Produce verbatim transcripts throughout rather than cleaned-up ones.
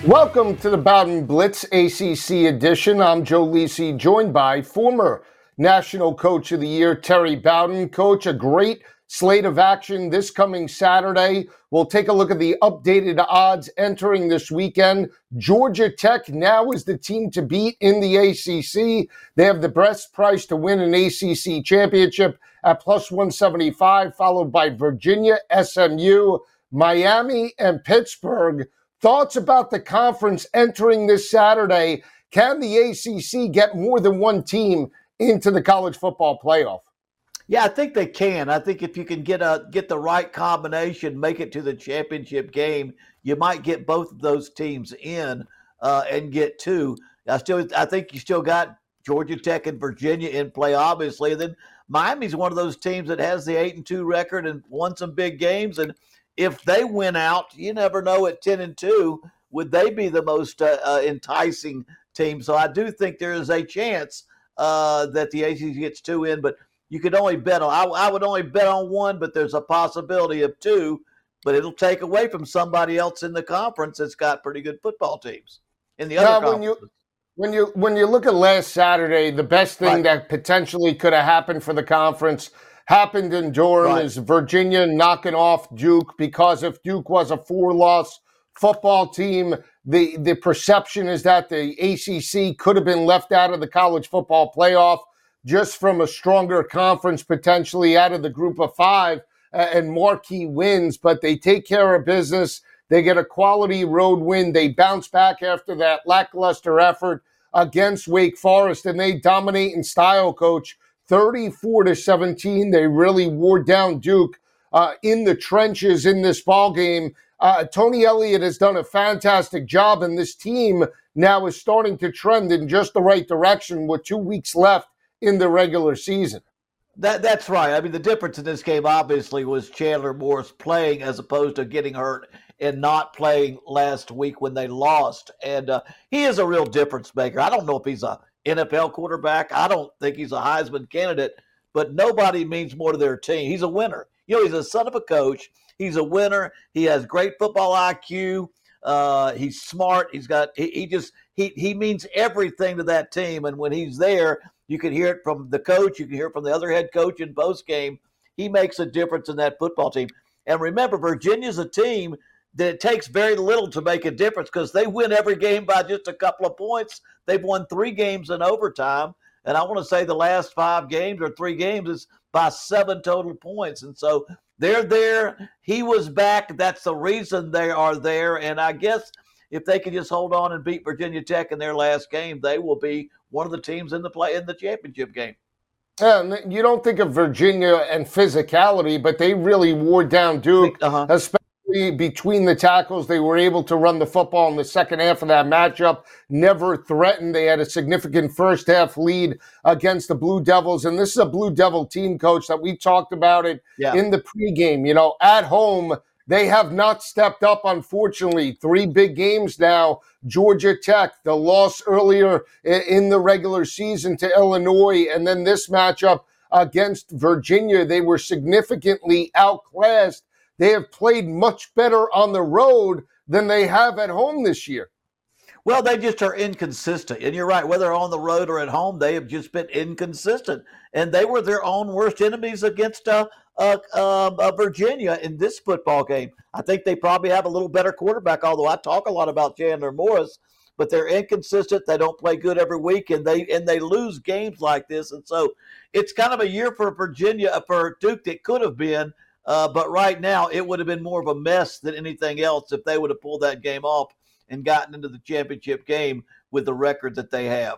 Welcome to the Bowden Blitz A C C edition. I'm Joe Lisi, joined by former National Coach of the Year, Terry Bowden. Coach, a great slate of action this coming Saturday. We'll take a look at the updated odds entering this weekend. Georgia Tech now is the team to beat in the A C C. They have the best price to win an A C C championship at plus one seventy-five, followed by Virginia, S M U, Miami, and Pittsburgh. Thoughts about the conference entering this Saturday? Can the A C C get more than one team into the college football playoff? Yeah, I think they can. I think if you can get a get the right combination, make it to the championship game, you might get both of those teams in uh, and get two. I still, I think you still got Georgia Tech and Virginia in play, obviously. And then Miami's one of those teams that has the eight and two record and won some big games. And if they win out, you never know at ten and two, would they be the most uh, uh, enticing team? So I do think there is a chance uh, that the A C C gets two in, but you could only bet on, I, I would only bet on one, but there's a possibility of two, but it'll take away from somebody else in the conference that's got pretty good football teams in the other now, when you when you when you look at last Saturday, the best thing right. that potentially could have happened for the conference happened in Durham Right. is Virginia knocking off Duke, because if Duke was a four-loss football team, the, the perception is that the A C C could have been left out of the college football playoff just from a stronger conference, potentially out of the group of five uh, and marquee wins, but they take care of business. They get a quality road win. They bounce back after that lackluster effort against Wake Forest, and they dominate in style, Coach. thirty-four to seventeen, they really wore down Duke uh, in the trenches in this ball game. Uh, Tony Elliott has done a fantastic job, and this team now is starting to trend in just the right direction with two weeks left in the regular season. That That's right. I mean, the difference in this game, obviously, was Chandler Morris playing as opposed to getting hurt and not playing last week when they lost. And uh, he is a real difference maker. I don't know if he's a N F L quarterback. I don't think he's a Heisman candidate, but nobody means more to their team. He's a winner. You know, he's a son of a coach. He's a winner. He has great football I Q. Uh, he's smart. He's got, he, he just, he, he means everything to that team. And when he's there, you can hear it from the coach. You can hear it from the other head coach in post game. He makes a difference in that football team. And remember, Virginia's a team that it takes very little to make a difference because they win every game by just a couple of points. They've won three games in overtime, and I want to say the last five games or three games is by seven total points. And so they're there. He was back. That's the reason they are there. And I guess if they can just hold on and beat Virginia Tech in their last game, they will be one of the teams in the play in the championship game. Yeah, you don't think of Virginia and physicality, but they really wore down Duke, uh-huh. especially between the tackles. They were able to run the football in the second half of that matchup, never threatened. They had a significant first half lead against the Blue Devils. And this is a Blue Devil team, Coach, that we talked about it yeah. in the pregame. You know, at home, they have not stepped up, unfortunately. Three big games now. Georgia Tech, the loss earlier in the regular season to Illinois, and then this matchup against Virginia. They were significantly outclassed. They have played much better on the road than they have at home this year. Well, they just are inconsistent. And you're right, whether on the road or at home, they have just been inconsistent. And they were their own worst enemies against uh, uh, uh, uh, Virginia in this football game. I think they probably have a little better quarterback, although I talk a lot about Chandler Morris. But they're inconsistent. They don't play good every week, and they and they lose games like this. And so it's kind of a year for Virginia, for Duke that could have been. Uh, but right now, it would have been more of a mess than anything else if they would have pulled that game off and gotten into the championship game with the record that they have.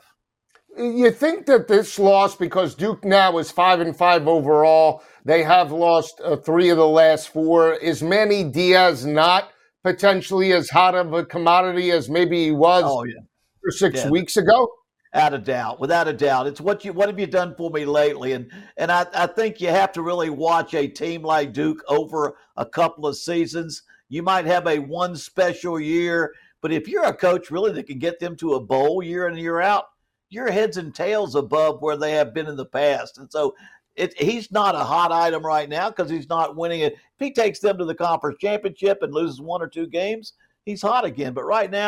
You think that this loss, because Duke now is five and five overall, they have lost uh, three of the last four. Is Manny Diaz not potentially as hot of a commodity as maybe he was oh, yeah. or six yeah. weeks ago? Without a doubt, without a doubt. It's what you what have you done for me lately? And and I, I think you have to really watch a team like Duke over a couple of seasons. You might have a one special year, but if you're a coach really that can get them to a bowl year in and year out, you're heads and tails above where they have been in the past. And so it, he's not a hot item right now because he's not winning it. If he takes them to the conference championship and loses one or two games, he's hot again. But right now,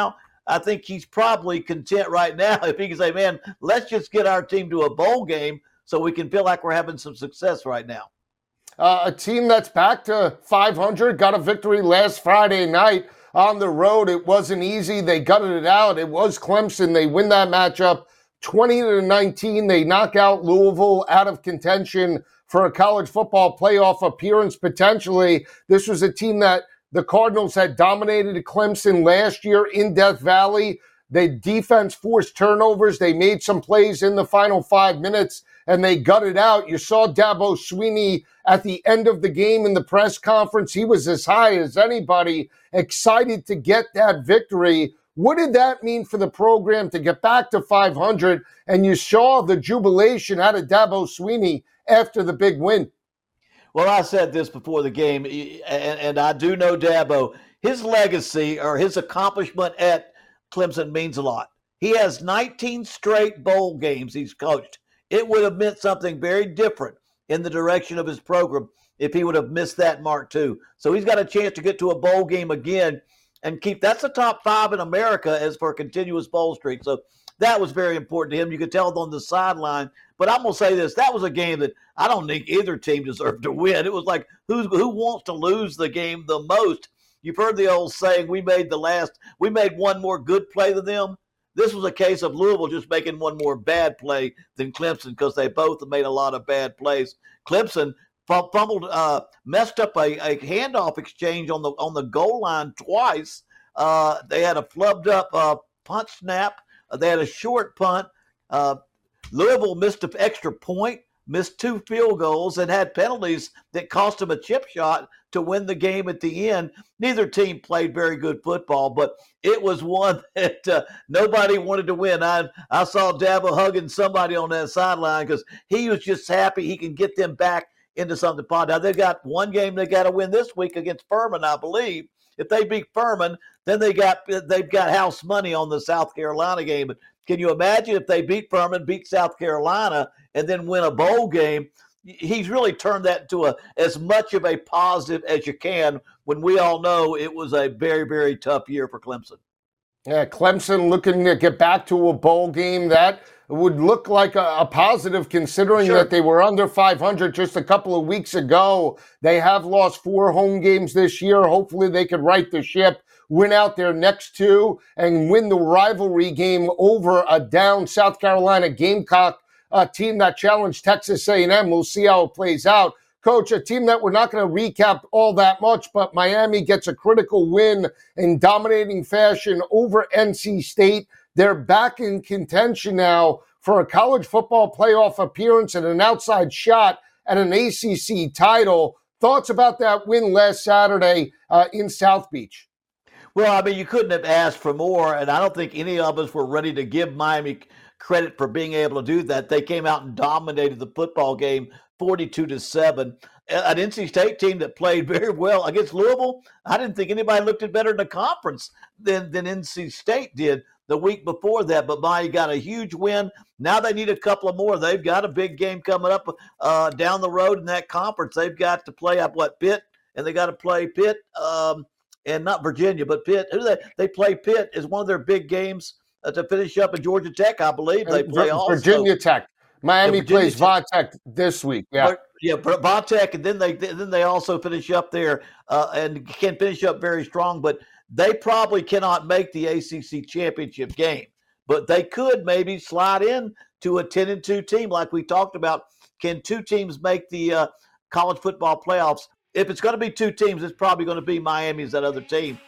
I think he's probably content right now if he can say, man, let's just get our team to a bowl game so we can feel like we're having some success right now. Uh, a team that's back to five hundred got a victory last Friday night on the road. It wasn't easy. They gutted it out. It was Clemson. They win that matchup twenty to nineteen. They knock out Louisville out of contention for a college football playoff appearance potentially. This was a team that the Cardinals had dominated Clemson last year in Death Valley. The defense forced turnovers. They made some plays in the final five minutes, and they gutted out. You saw Dabo Swinney at the end of the game in the press conference. He was as high as anybody, excited to get that victory. What did that mean for the program to get back to five hundred? And you saw the jubilation out of Dabo Swinney after the big win. Well, I said this before the game, and, and I do know Dabo. His legacy or his accomplishment at Clemson means a lot. He has nineteen straight bowl games he's coached. It would have meant something very different in the direction of his program if he would have missed that mark too. So he's got a chance to get to a bowl game again and keep – that's the top five in America as for a continuous bowl streak. So that was very important to him. You could tell on the sideline. But I'm going to say this. That was a game that I don't think either team deserved to win. It was like who's, who wants to lose the game the most? You've heard the old saying, we made the last – we made one more good play than them. This was a case of Louisville just making one more bad play than Clemson because they both made a lot of bad plays. Clemson fumbled, uh, messed up a, a handoff exchange on the on the goal line twice. Uh, they had a flubbed up uh, punt snap. Uh, they had a short punt. Uh, Louisville missed an extra point, missed two field goals, and had penalties that cost them a chip shot to win the game at the end. Neither team played very good football, but it was one that uh, nobody wanted to win. I I saw Dabo hugging somebody on that sideline because he was just happy he can get them back into something positive. Now, they've got one game they got to win this week against Furman, I believe. If they beat Furman, then they got they've got house money on the South Carolina game. But can you imagine if they beat Furman, beat South Carolina, and then win a bowl game? He's really turned that into a as much of a positive as you can when we all know it was a very, very tough year for Clemson. Yeah, Clemson looking to get back to a bowl game. That would look like a, a positive considering sure. that they were under five hundred just a couple of weeks ago. They have lost four home games this year. Hopefully they could right the ship, win out their next two, and win the rivalry game over a down South Carolina Gamecock a team that challenged Texas A and M. We'll see how it plays out. Coach, a team that we're not going to recap all that much, but Miami gets a critical win in dominating fashion over N C State. They're back in contention now for a college football playoff appearance and an outside shot at an A C C title. Thoughts about that win last Saturday uh, in South Beach? Well, I mean, you couldn't have asked for more, and I don't think any of us were ready to give Miami credit for being able to do that. They came out and dominated the football game forty-two to seven. An N C State team that played very well against Louisville. I didn't think anybody looked at better in the conference than, than N C State did the week before that. But Miami got a huge win. Now they need a couple of more. They've got a big game coming up uh, down the road in that conference. They've got to play up what Pitt, and they got to play Pitt um, and not Virginia, but Pitt. Who do they they play? Pitt is one of their big games uh, to finish up in Georgia Tech, I believe. They play also Virginia Tech. Miami Virginia plays Va Tech this week. Yeah, but, yeah, Va Tech, and then they then they also finish up there uh, and can finish up very strong. But they probably cannot make the A C C championship game. But they could maybe slide in to a ten and two team, like we talked about. Can two teams make the uh, college football playoffs? If it's going to be two teams, it's probably going to be Miami's that other team.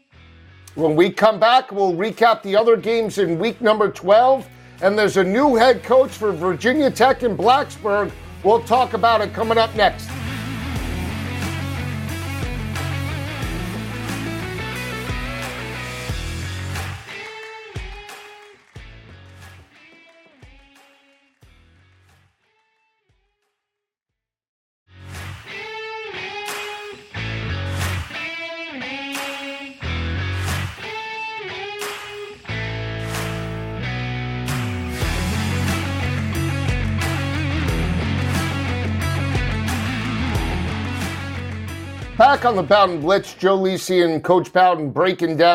When we come back, we'll recap the other games in week number twelve. And there's a new head coach for Virginia Tech in Blacksburg. We'll talk about it coming up next. Back on the Bowden Blitz, Joe Lisi and Coach Bowden breaking down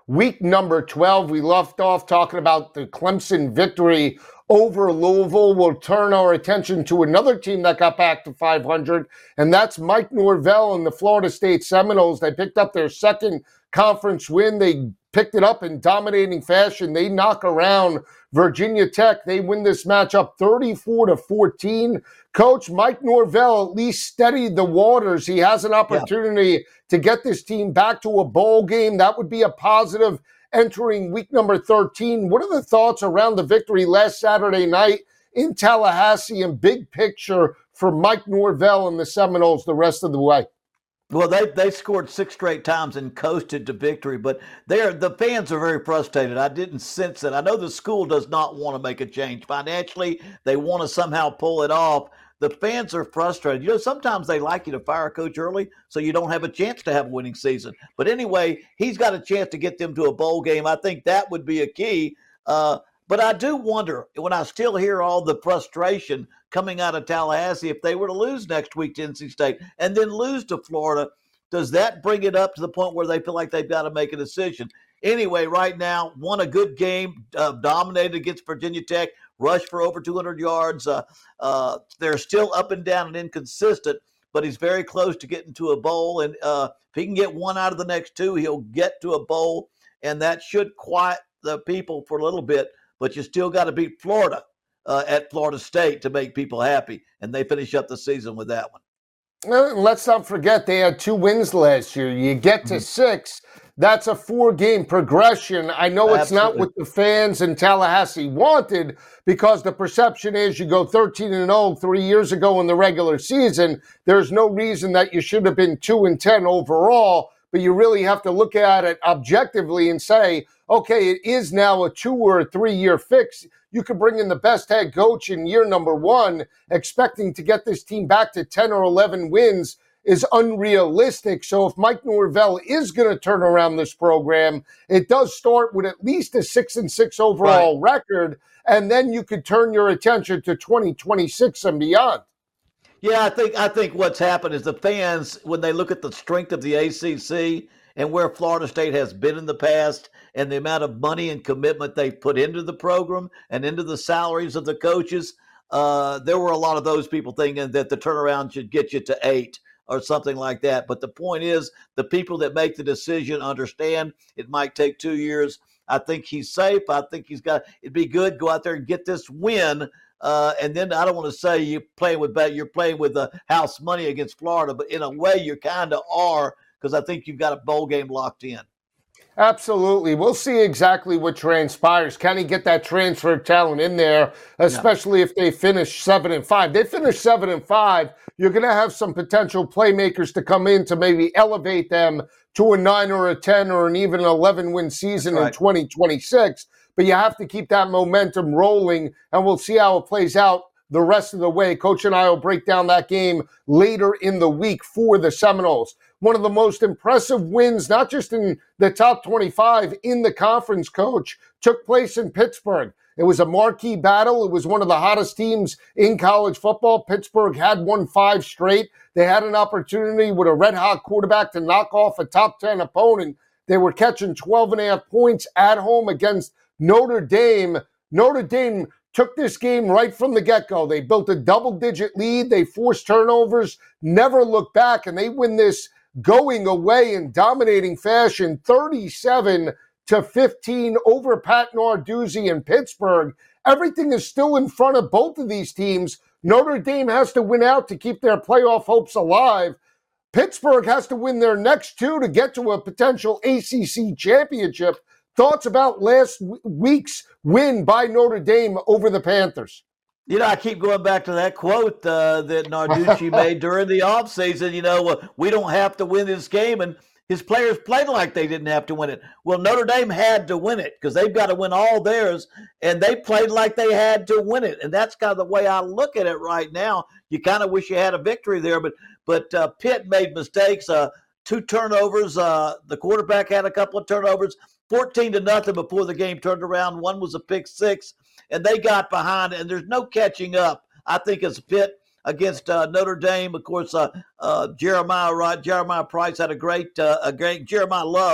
week number twelve. We left off talking about the Clemson victory over Louisville. We'll turn our attention to another team that got back to five hundred, and that's Mike Norvell and the Florida State Seminoles. They picked up their second conference win. They picked it up in dominating fashion. They knock around Virginia Tech. They win this matchup thirty-four to fourteen. Coach, Mike Norvell at least steadied the waters. He has an opportunity yeah. to get this team back to a bowl game. That would be a positive entering week number thirteen. What are the thoughts around the victory last Saturday night in Tallahassee and big picture for Mike Norvell and the Seminoles the rest of the way? Well, they they scored six straight times and coasted to victory, but they're, the fans are very frustrated. I didn't sense it. I know the school does not want to make a change. Financially, they want to somehow pull it off. The fans are frustrated. You know, sometimes they like you to fire a coach early so you don't have a chance to have a winning season. But anyway, he's got a chance to get them to a bowl game. I think that would be a key. Uh, but I do wonder, when I still hear all the frustration coming out of Tallahassee, if they were to lose next week to N C State and then lose to Florida, does that bring it up to the point where they feel like they've got to make a decision? Anyway, right now, won a good game, uh, dominated against Virginia Tech, rushed for over two hundred yards. Uh, uh, they're still up and down and inconsistent, but he's very close to getting to a bowl. And uh, if he can get one out of the next two, he'll get to a bowl, and that should quiet the people for a little bit. But you still got to beat Florida uh, at Florida State to make people happy, and they finish up the season with that one. Well, let's not forget they had two wins last year. You get to mm-hmm. six, that's a four-game progression. I know it's Absolutely. Not what the fans in Tallahassee wanted, because the perception is you go thirteen and oh three years ago in the regular season. There's no reason that you should have been two and ten overall, but you really have to look at it objectively and say, okay, it is now a two or a three-year fix. You could bring in the best head coach in year number one, expecting to get this team back to ten or eleven wins is unrealistic. So if Mike Norvell is going to turn around this program, it does start with at least a six and six overall right. record, and then you could turn your attention to twenty twenty-six and beyond. Yeah, I think I think what's happened is the fans, when they look at the strength of the A C C and where Florida State has been in the past and the amount of money and commitment they've put into the program and into the salaries of the coaches, uh, there were a lot of those people thinking that the turnaround should get you to eight or something like that. But the point is, the people that make the decision understand it might take two years. I think he's safe. I think he's got – it'd be good. Go out there and get this win. Uh, and then I don't want to say you're playing with you're playing with the house money against Florida, but in a way you kind of are, because I think you've got a bowl game locked in. Absolutely. We'll see exactly what transpires. Can he get that transfer talent in there, especially yeah. if they finish seven and five? They finish seven and five. You're going to have some potential playmakers to come in to maybe elevate them to a nine or a ten or an even eleven win season right. in twenty twenty-six. But you have to keep that momentum rolling, and we'll see how it plays out the rest of the way. Coach and I will break down that game later in the week for the Seminoles. One of the most impressive wins, not just in the top twenty-five in the conference, Coach, took place in Pittsburgh. It was a marquee battle. It was one of the hottest teams in college football. Pittsburgh had won five straight. They had an opportunity with a red-hot quarterback to knock off a top ten opponent. They were catching twelve and a half points at home against Notre Dame. Notre Dame took this game right from the get-go. They built a double-digit lead. They forced turnovers, never looked back, and they win this going away in dominating fashion, thirty-seven to fifteen over Pat Narduzzi in Pittsburgh. Everything is still in front of both of these teams. Notre Dame has to win out to keep their playoff hopes alive. Pittsburgh has to win their next two to get to a potential A C C championship. Thoughts about last week's win by Notre Dame over the Panthers? You know, I keep going back to that quote uh, that Narduzzi made during the offseason. You know, uh, we don't have to win this game, and his players played like they didn't have to win it. Well, Notre Dame had to win it because they've got to win all theirs, and they played like they had to win it. And that's kind of the way I look at it right now. You kind of wish you had a victory there, but but uh, Pitt made mistakes, uh, two turnovers. Uh, the quarterback had a couple of turnovers, fourteen to nothing before the game turned around. One was a pick six. And they got behind, and there's no catching up, I think, as Pitt against uh, Notre Dame. Of course, uh, uh, Jeremiah right, Jeremiah Price had a great, uh, a great Jeremiah Love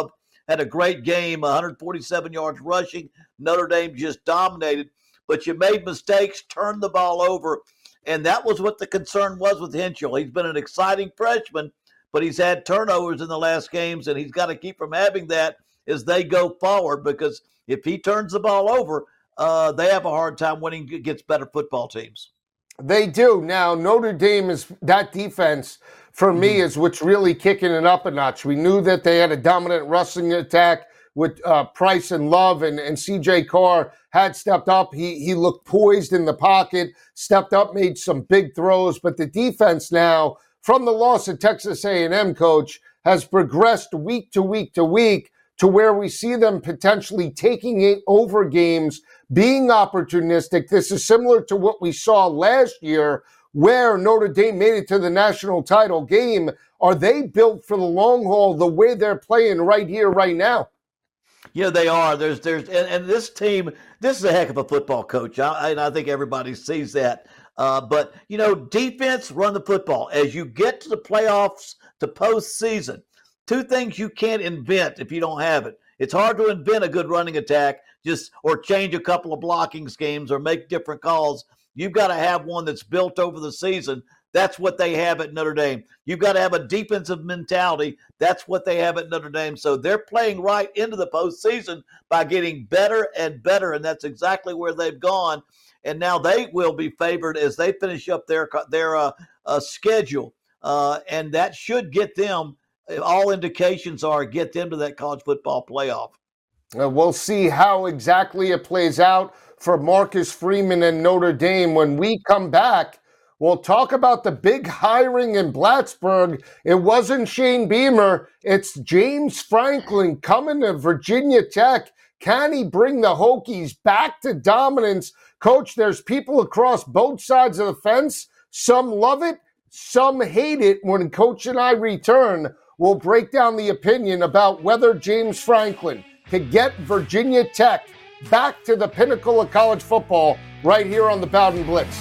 had a great game, one hundred forty-seven yards rushing. Notre Dame just dominated, but you made mistakes, turned the ball over, and that was what the concern was with Henschel. He's been an exciting freshman, but he's had turnovers in the last games, and he's got to keep from having that as they go forward, because if he turns the ball over, uh, they have a hard time winning against better football teams. They do. Now, Notre Dame is that defense, for me, is what's really kicking it up a notch. We knew that they had a dominant rushing attack with uh, Price and Love, and, and C J Carr had stepped up. He, he looked poised in the pocket, stepped up, made some big throws. But the defense now, from the loss of Texas A and M, Coach, has progressed week to week to week to where we see them potentially taking it over games, being opportunistic. This is similar to what we saw last year where Notre Dame made it to the national title game. Are they built for the long haul the way they're playing right here, right now? Yeah, they are. There's, there's, and, and this team, this is a heck of a football coach. I, and I think everybody sees that. Uh, but, you know, defense, run the football. As you get to the playoffs, to postseason, two things you can't invent if you don't have it. It's hard to invent a good running attack, just or change a couple of blocking schemes or make different calls. You've got to have one that's built over the season. That's what they have at Notre Dame. You've got to have a defensive mentality. That's what they have at Notre Dame. So they're playing right into the postseason by getting better and better, and that's exactly where they've gone. And now they will be favored as they finish up their their uh, uh, schedule, uh, and that should get them. All indications are get them to that college football playoff. Uh, we'll see how exactly it plays out for Marcus Freeman and Notre Dame. When we come back, we'll talk about the big hiring in Plattsburgh. It wasn't Shane Beamer. It's James Franklin coming to Virginia Tech. Can he bring the Hokies back to dominance? Coach, there's people across both sides of the fence. Some love it, some hate it. When Coach and I return, we'll break down the opinion about whether James Franklin could get Virginia Tech back to the pinnacle of college football right here on the Bowden Blitz.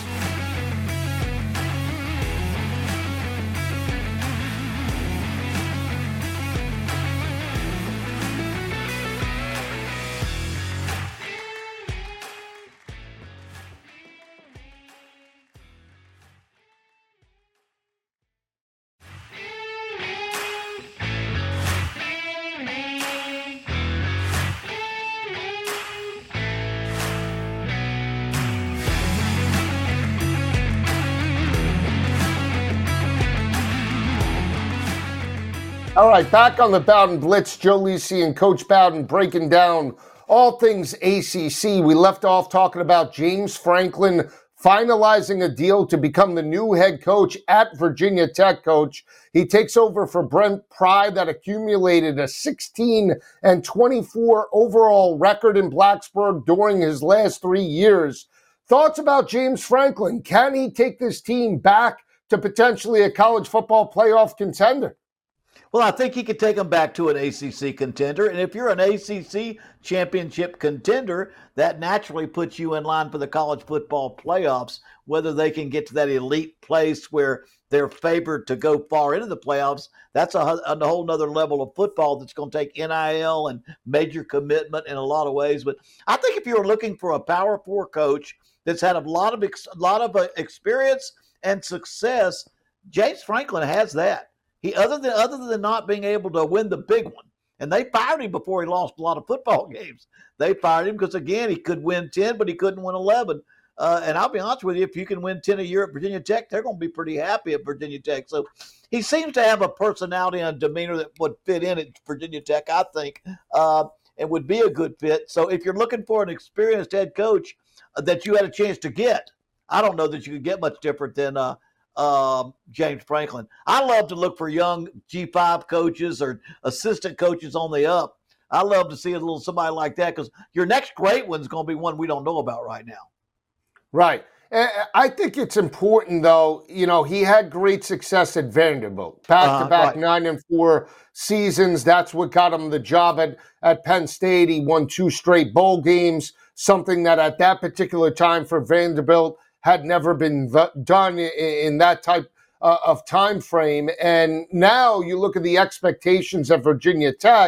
All right, back on the Bowden Blitz, Joe Lisi and Coach Bowden breaking down all things A C C. We left off talking about James Franklin finalizing a deal to become the new head coach at Virginia Tech. Coach, he takes over for Brent Pry that accumulated a sixteen and twenty-four overall record in Blacksburg during his last three years. Thoughts about James Franklin? Can he take this team back to potentially a college football playoff contender? Well, I think he could take them back to an A C C contender. And if you're an A C C championship contender, that naturally puts you in line for the college football playoffs, whether they can get to that elite place where they're favored to go far into the playoffs. That's a, a whole nother level of football that's going to take N I L and major commitment in a lot of ways. But I think if you're looking for a Power Four coach that's had a lot of, a lot of experience and success, James Franklin has that. He other than other than not being able to win the big one, and they fired him before he lost a lot of football games. They fired him because, again, he could win ten, but he couldn't win eleven. Uh, and I'll be honest with you, if you can win ten a year at Virginia Tech, they're going to be pretty happy at Virginia Tech. So he seems to have a personality and a demeanor that would fit in at Virginia Tech, I think, uh, and would be a good fit. So if you're looking for an experienced head coach uh, that you had a chance to get, I don't know that you could get much different than uh, – Um, James Franklin. I love to look for young G five coaches or assistant coaches on the up. I love to see a little somebody like that because your next great one's going to be one we don't know about right now. Right. I think it's important, though. You know, he had great success at Vanderbilt, back-to-back uh, right. nine and four seasons. That's what got him the job at, at Penn State. He won two straight bowl games, something that at that particular time for Vanderbilt had never been th- done in, in that type uh, of time frame. And now you look at the expectations of Virginia Tech.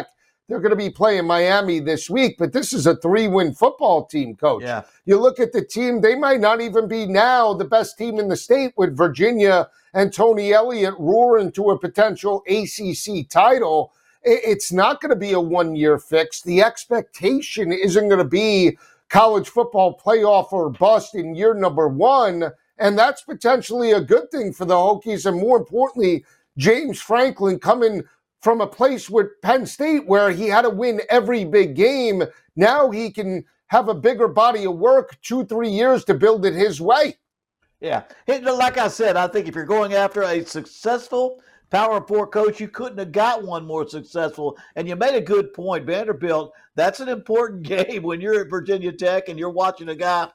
they're going to be playing Miami this week, but this is a three-win football team, Coach. Yeah. You look at the team, they might not even be now the best team in the state with Virginia and Tony Elliott roaring to a potential A C C title. It's not going to be a one-year fix. The expectation isn't going to be college football playoff or bust in year number one, and that's potentially a good thing for the Hokies. And more importantly, James Franklin coming from a place with Penn State where he had to win every big game. Now he can have a bigger body of work, two, three years to build it his way. Yeah. Like I said, I think if you're going after a successful Power Four coach, you couldn't have got one more successful. And you made a good point. Vanderbilt, that's an important game when you're at Virginia Tech and you're watching a guy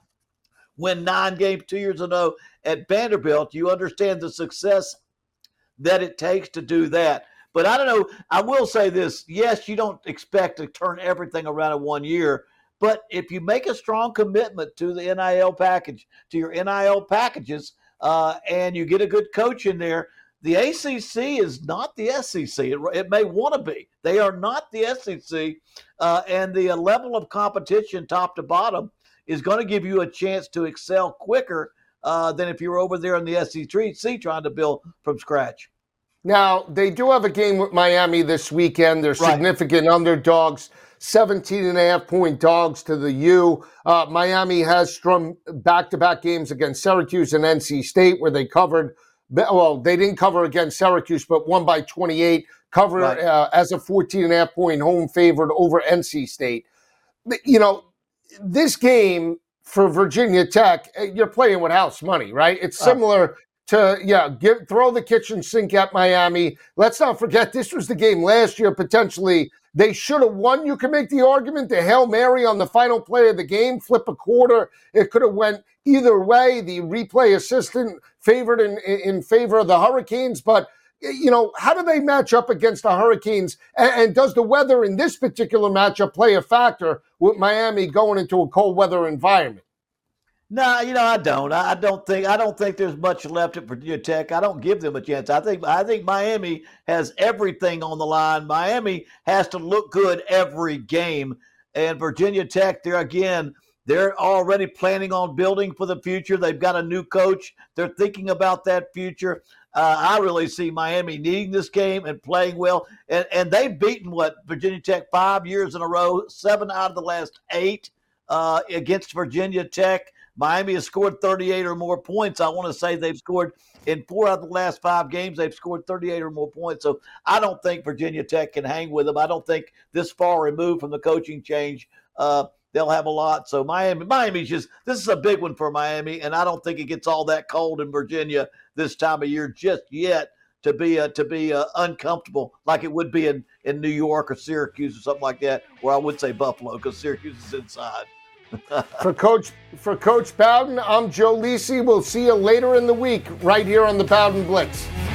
win nine games two years in a row at Vanderbilt. You understand the success that it takes to do that. But I don't know. I will say this. Yes, you don't expect to turn everything around in one year. But if you make a strong commitment to the N I L package, to your N I L packages, uh, and you get a good coach in there, the A C C is not the S E C. It, it may want to be. They are not the S E C. Uh, and the uh, level of competition top to bottom is going to give you a chance to excel quicker uh, than if you were over there in the S E C trying to build from scratch. Now, they do have a game with Miami this weekend. They're Right. significant underdogs, seventeen and a half point dogs to the U. Uh, Miami has strung back-to-back games against Syracuse and N C State where they covered. Well, they didn't cover against Syracuse, but won by twenty-eight, covered Right. uh, as a fourteen and a half point home favorite over N C State. You know, this game for Virginia Tech, you're playing with house money, right? It's similar to, yeah, give, throw the kitchen sink at Miami. Let's not forget, this was the game last year, potentially. They should have won. You can make the argument, the Hail Mary on the final play of the game, flip a quarter. It could have went either way. The replay assistant favored in, in favor of the Hurricanes. But, you know, how do they match up against the Hurricanes? And, and does the weather in this particular matchup play a factor with Miami going into a cold weather environment? No, you know, I don't. I don't think I don't think there's much left at Virginia Tech. I don't give them a chance. I think I think Miami has everything on the line. Miami has to look good every game. And Virginia Tech, there again, they're already planning on building for the future. They've got a new coach. They're thinking about that future. Uh, I really see Miami needing this game and playing well. And and they've beaten what Virginia Tech five years in a row, seven out of the last eight uh, against Virginia Tech. Miami has scored thirty-eight or more points. I want to say they've scored in four out of the last five games. They've scored thirty-eight or more points. So I don't think Virginia Tech can hang with them. I don't think this far removed from the coaching change, uh, they'll have a lot. So Miami, Miami's just – this is a big one for Miami, and I don't think it gets all that cold in Virginia this time of year just yet to be uh, to be uh, uncomfortable like it would be in, in New York or Syracuse or something like that, or I would say Buffalo because Syracuse is inside. For Coach for Coach Bowden, I'm Joe Lisi. We'll see you later in the week right here on the Bowden Blitz.